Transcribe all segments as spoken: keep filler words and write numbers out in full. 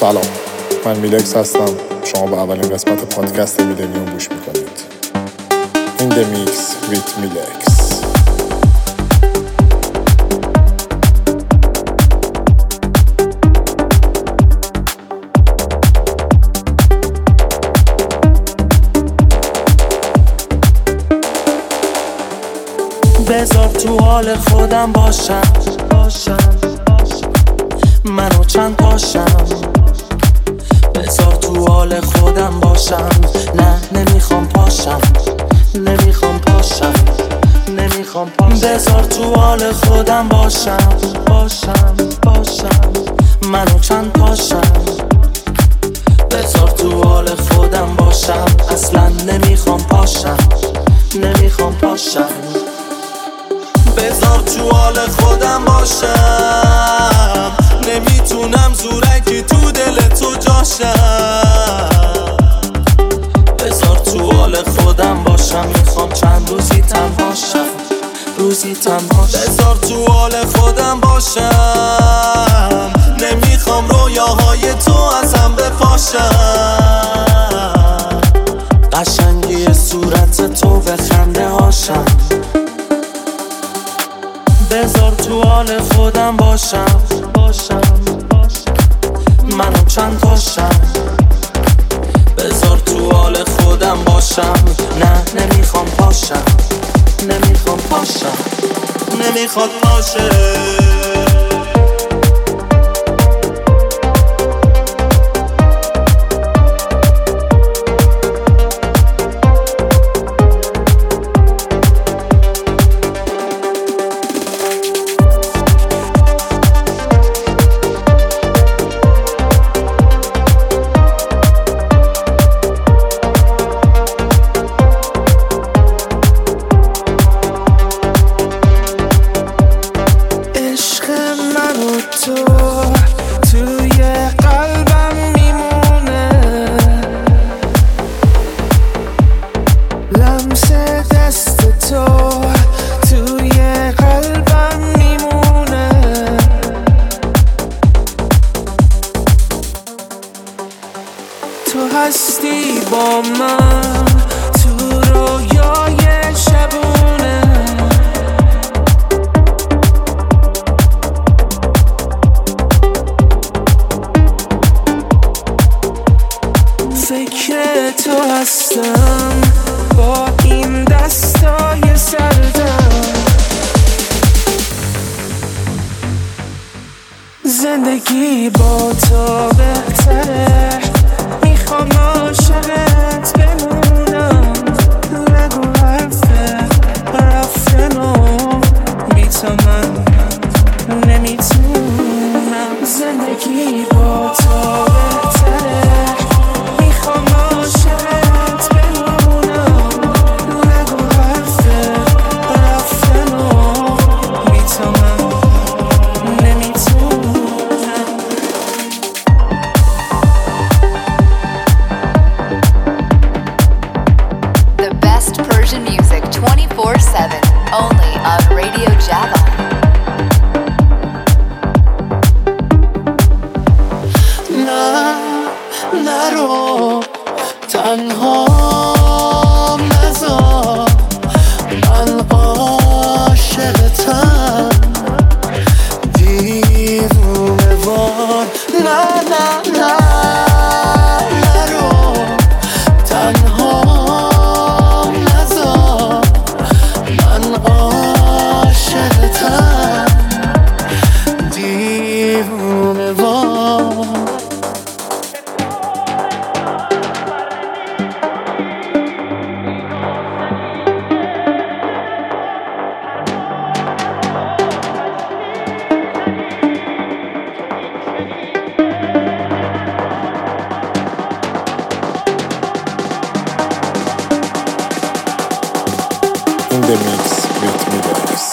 سلام، من میلکس هستم. شما به اولین قسمت پادکست میلنیوم گوش میکنید. In the mix with میلکس. بذار تو حال خودم باشم باشم منو چند پاشم. بذار تو حال خودم باشم. نه نمیخوام پاشم نمیخوام پاشم نمیخوام پاشم. بذار تو حال خودم باشم باشم باشم منو چند پاشم. بذار تو حال خودم باشم. اصلا نمیخوام پاشم نمیخوام پاشم. بذار تو حال خودم باشم. نمیتونم زورکی تو دل تو جاشم. بذار تو حال خودم باشم. میخوام چند روزی تنهاشم روزی تنهاشم. بذار تو حال خودم باشم. نمیخوام رویاهای تو ازم بپاشم. قشنگی صورت تو به خنده هاشم. بذار تو حال خودم باشم باشم منو چند پاشم. بذار تو حال خودم باشم. نه نمیخوام پاشم نمیخوام پاشم نمیخواد پاشه. زندگی با تو بهتره. میخوام عاشقت بمونم. نگو حرف رفتن و بی تو من نمیتونم. زندگی با تو بهتره. میخوام عاشقت بمونم. نگو حرف رفتن و بی تو من twenty-four seven, only on Radio Java. نه نرو تنها نذار. من عاشقتم دیوونه وار. نه نه نه نرو تنها دیوونه وار. In the mix with میلکس.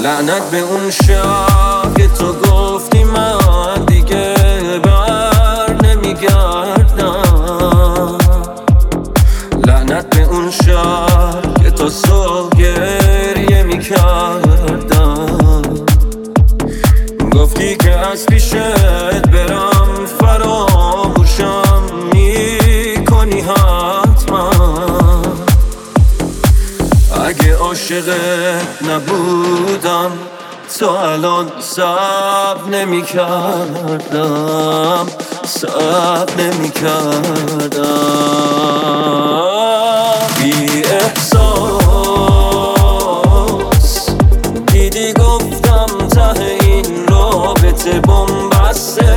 لعنت به اون شب که تو گفتی من دیگه بر نمیگردم. لعنت به اون شب که تا صبح گریه میکردم. گفتی که از پیشت برم فراموشم میکنی حتما. اگه عاشقت نبودم تا الان صبر نمی کردم، صبر نمی کردم. بی احساس دیدی گفتم ته این رابطه بن‌بسته.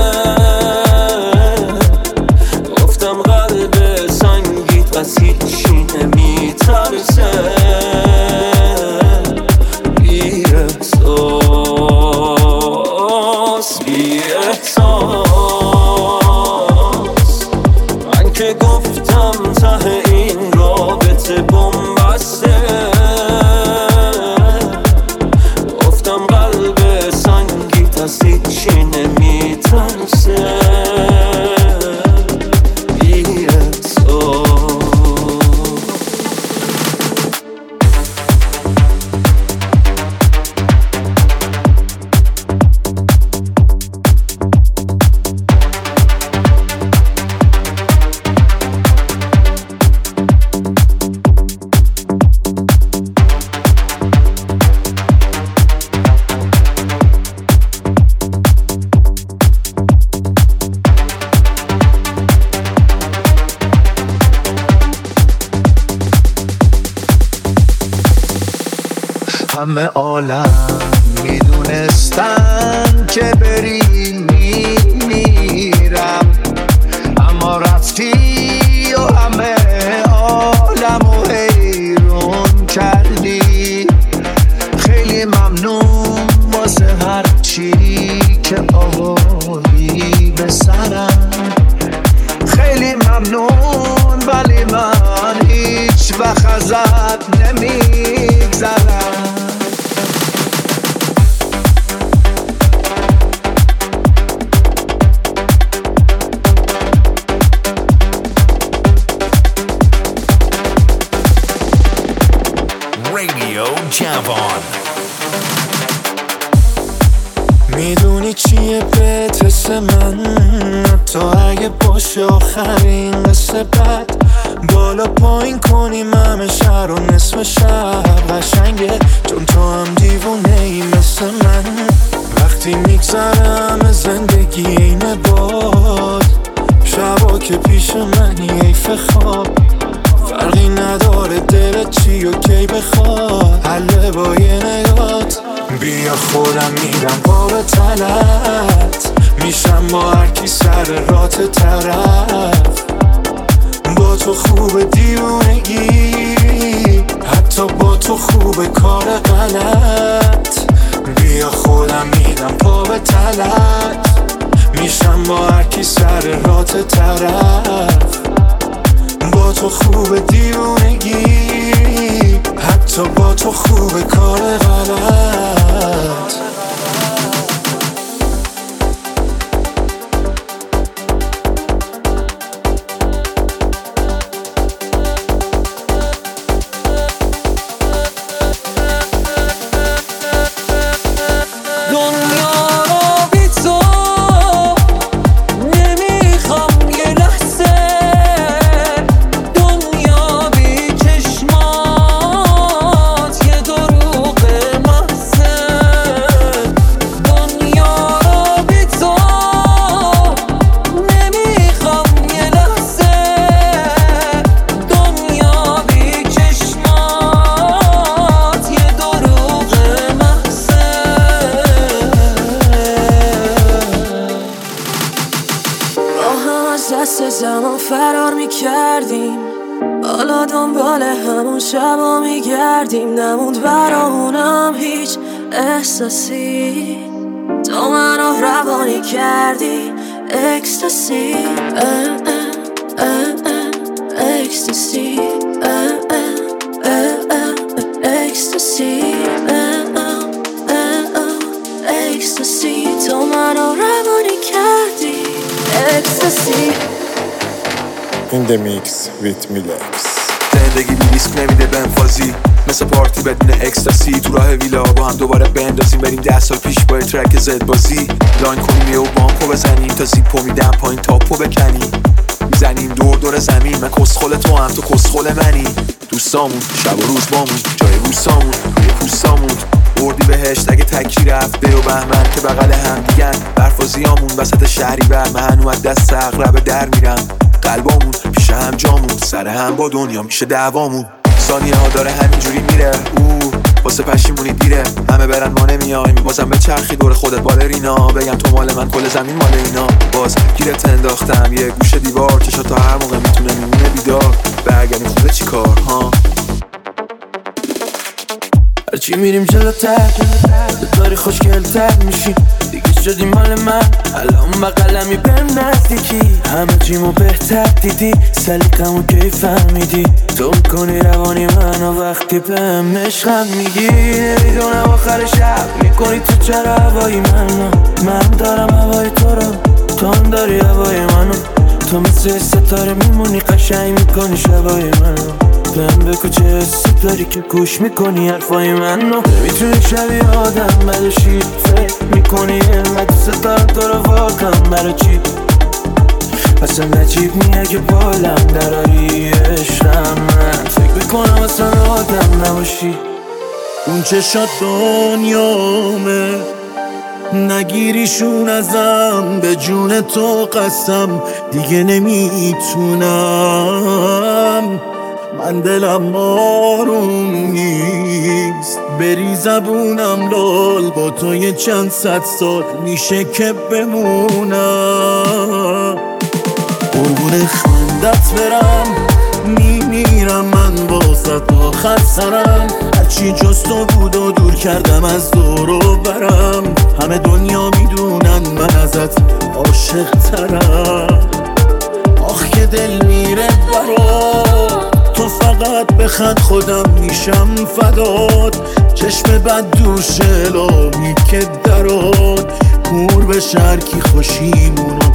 گفتم قلب سنگیت از هیچی نمی ترسه. بی احساس بی احساس من که گفتم ته این رابطه بن‌بسته. گفتم قلب سنگیت از هیچی نمی ترسه. بی احساس همه عالم میدونستن که بری میمیرم، اما رفتی و همه عالم و حیرون کردی. خیلی ممنون واسه هر چی که آوردی به سرم. خیلی ممنون ولی من هیچ وقت ازت نمیگذرم. جوان میدونی چیه بهتس من، تو اگه باشه آخرین قصه بد بالا پایین کنیم همه شهر و نصف شب قشنگه، چون تو هم دیوونه ای مثل من. وقتی میگذرم زندگی اینه باد، شبا که پیش منی حیف خواب. فرقی نداره دلت چی و کی بخواد، حله با یه نگات. بیا خودم میرم پا به تلت، میشم با هرکی سر رات طرف. با تو خوب دیونگی، حتی با تو خوب کار غلط. بیا خودم میرم پا به تلت، میشم با هرکی سر رات طرف. با تو خوب دیونگی، حتی با تو خوب کار غلط. شبا میگردیم نموند برامونم هیچ احساسی. تو منو روانی کردی اکستاسی، اکستاسی، اکستاسی. اکستاسی. این دمیکس ویت میلکس. زندگی بی ریسک نمیده بهم فازی، مثل پارتی بدون اکستاسی. تو راه ویلا با هم دوباره بندازیم، بریم ده سال پیش با ترک زد بازی. لاین کنیم یهو بامپو بزنیم، تا زیپو میدم پایین تاپو بکنیم. میزنیم دور دور زمین، من کسخل تو هم تو کسخل منی. دوستامون شب و روز بامون، جای بوسامون روی پوستامون. بردی بهشت اگه تکی رفته و بهمن که بغل هم دیگن. برفازیامون وسط شهری بر من هنو از دست اقرب در میرم. قلبامون پیش هم جامون، سر هم با دنیا میشه دعوامون. ثانیه ها داره همینجوری میره، او واسه پشیمونی دیره. همه برن ما نمیایم، بازم به چرخی دور خودت بالرینا. بگم تو مال من کل زمین مال اینا. باز گیرت انداختم یه گوشه دیوار، چشا تا هر موقع میتونه میمونه بیدار. برگردیم خوبه چی کار ها؟ هرچی میریم جلوتر داری خوشگلتر میشی دیگه، شدی مال من الان بقلمی بهم نزدیکی. همه چیمو بهتر دیدی، سلیقمو کی فهمیدی. تو میکنی روانی منو وقتی بهم عشقم میگی. نمیدونم آخر شب میکنی تو چرا هوایی منو. من دارم هوای تو رو، تو هم داری هوای منو. تو مثل ستاره میمونی، قشنگ میکنی شبای منو. بهم بگو چه حسی داری که گوش میکنی حرفای منو. نمیتونی شبیه آدم بدشی، فکر میکنی علمت دوست دارم تو رو واقعا برای چی. اصلا نجیب میه که بالم دراری عشقم. من فکر میکنم اصلا آدم نباشی. اون چشات دنیامه، نگیریشون ازم، به جون تو قسم دیگه نمیتونم. من دلم آروم نیست، بری زبونم لال. با تو یه چند صد سال میشه که بمونم. قربون خندت برم، میمیرم من واسه آخر سرم. هرچی جز تو بود و دور کردم از دور و برم. همه دنیا میدونن من ازت عاشق ترم. آخ که دل میره برات، تو فقط بخند خودم میشم فدات. چشم بد دوشه لابی که درات، کور به شرکی خوشیمونو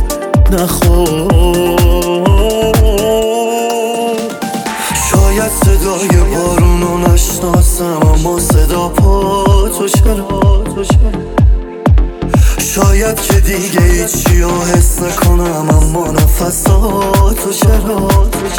نخواد. شاید صدای بارونو نشناسم، اما صدا پا تو چرا. شاید که دیگه هیچی رو حس نکنم، اما نفساتو چرا.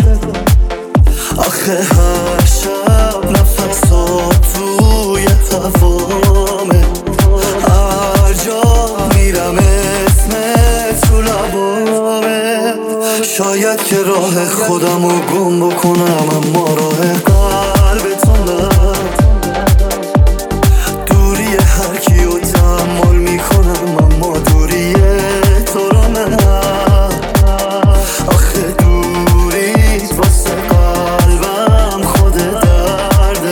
آخه هر شب نفسات توی هوامه، هر جا میرم اسم تو لبامه. شاید که راه خودمو گم بکنم، اما راه قلبتون نه. دوری هر کیو تحمل میکنم، اما دوری تو رو نه. آخه دوریت واسه قلبم خود درده.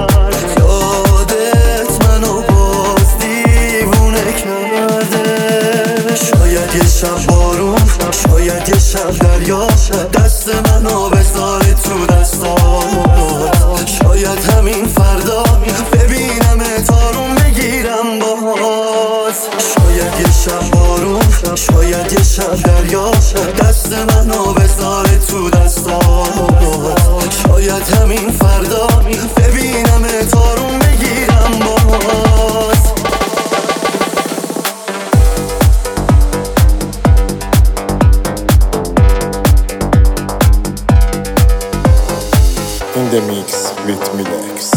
یادت منو باز دیوونه کرده. شاید یه شب بارون، شاید یه شب دریا، دست منو بذاره تو دستات. شاید همین فردا ببینم تارون بگیرم باز. شاید یه شب بارون، شاید یه شب دریا، دست منو بذاره تو دستات. شاید همین فردا ببینم تارون بگیرم باز. این دمیکس ویت میلکس.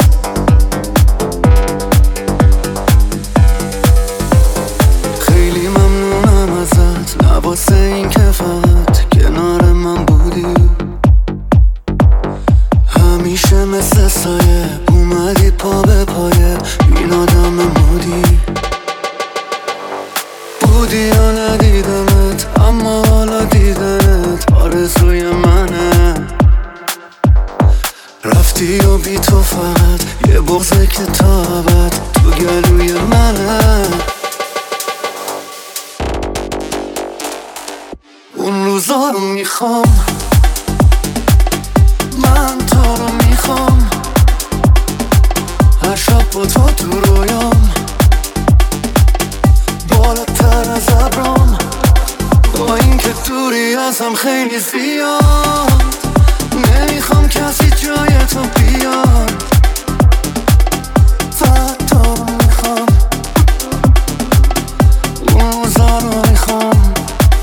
خیلی ممنونم ازت، نه واسه این که فقط کنار من بودی. همیشه مثل سایه اومدی پا به پایه، این آدم مودی. بودی یا ندیدمت، اما حالا دیدنت آرزوی منه. رفتی و بی تو فقط یه بغضه که تا ابد تو گلوی منه. اون روزا رو میخوام، من تو رو میخوام. هر شب با تو تو رویام، بالاتر از ابرام. با این که دوری ازم خیلی زیاد نمیخوام کسی جای تو بیاد فقط تو میخوام این روزا رو میخوام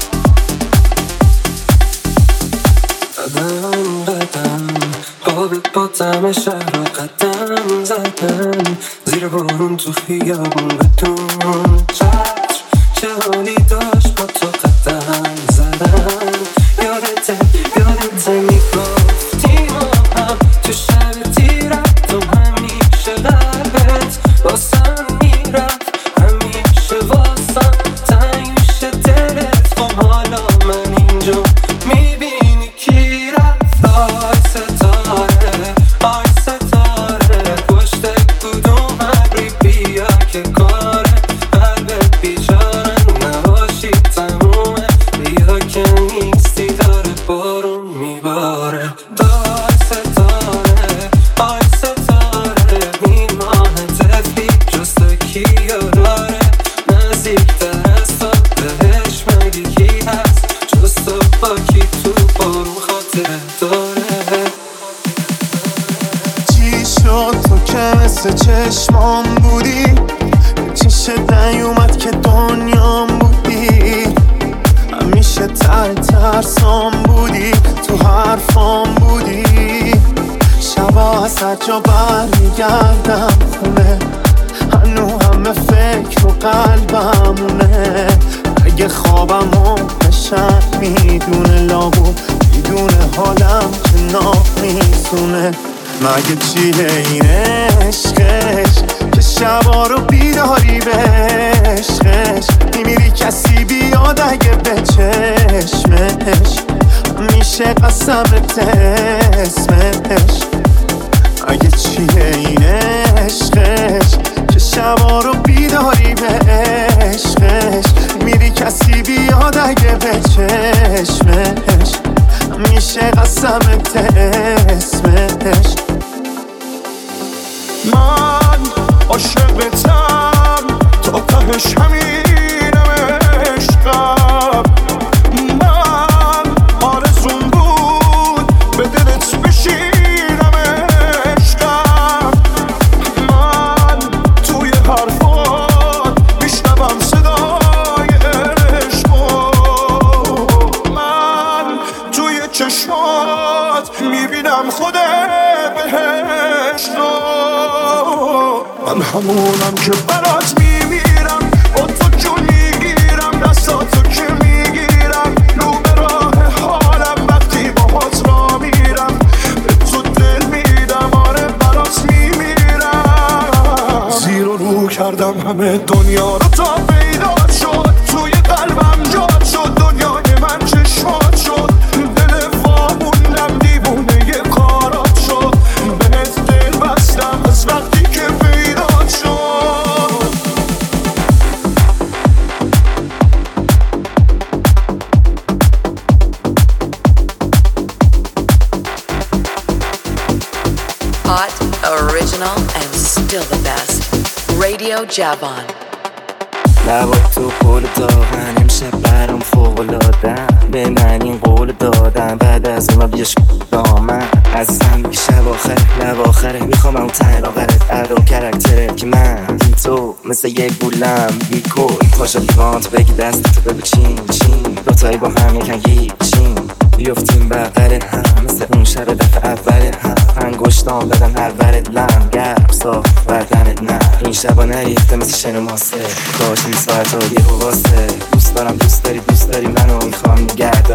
قدم قدم باب با دم شهر رو قدم زدن زیر بارون تو خیابون بدون چشم چه حالی داشت با تو قدم زدن یادته یادته میگفتی ما هم تو شب تیرت تو همیشه قلبت واسم میرفت همیشه واسم تنگ میشه دلت خب حالا من اینجا میبینی کی رفت آی ستاره آی ستاره پشت کدوم ابری بیا که کاره قلبت بیچاره نباشی تمومه بیا که نیستی داره بارون میباره آی ستاره آی ستاره میمانه تفی جسته کیو داره نزدیکتر از تو بهش مگه کی هست جز تو با کی تو بارون خاطره داره چی شد تو که مثل چشمام بودی چشت نیومد که دنیام بودی همیشه تر ترسام بودی تو حرفام بودی شبا از هر جا برمیگردم خونه هنو همه فکر و قلبمونه اگه خوابمو بشن میدونه لابو میدونه حالم که نامیزونه مگه چیه این عشقش که شبا رو بیداری به عشقش میمیری کسی بیاد اگه به چشمش میشه قسمت اسمش اگه چیه این عشقش که شبا رو بیداری به عشقش میری کسی بیاد اگه به چشمش میشه قسمت اسمش من عاشقتم تا تهش همینم عشقم من آرزون بود به دلت بشینم عشقم من توی حرفات میشنوم صدای عشقو من توی چشمات میبینم خود بهشت رو من همونم که برات میمیرم با تو جون میگیرم دستاتو که میگیرم رو به راه حالم وقتی باهات را میرم به تو دل میدم آره برات میمیرم زیر و رو کردم همه دنیا رو تا پیدا شد توی قلبم جاد شد دنیای من چشمات شد دل واموندم دیوونه یه کارات شد بهت دل بستم از وقتی که پیدا شد Hot, original, and still the best. Radio Javon. لبات تو پول داغن امشب برام فوق‌العاده‌ام به من این قول دادم بعد از اونا بیاش دامن از هم بگی شب آخره لب آخره میخوام اون ته لاغرت ادا و کرکتره که من بی تو مثل یک گولم بی کل پاشا لیوانت بگی دست تو بگو چین چین دوتایی با هم یکن چین بیفتیم بغل هم مثل اون شب دفعه اول هم انگشتام بدن هر ورد لم گرم صاف بردنت نه این شبا نریخته مثل شن و ماسه کاش این ساعت ها یه واسه دوست دارم دوست داری دوست داری منو میخوام نگرد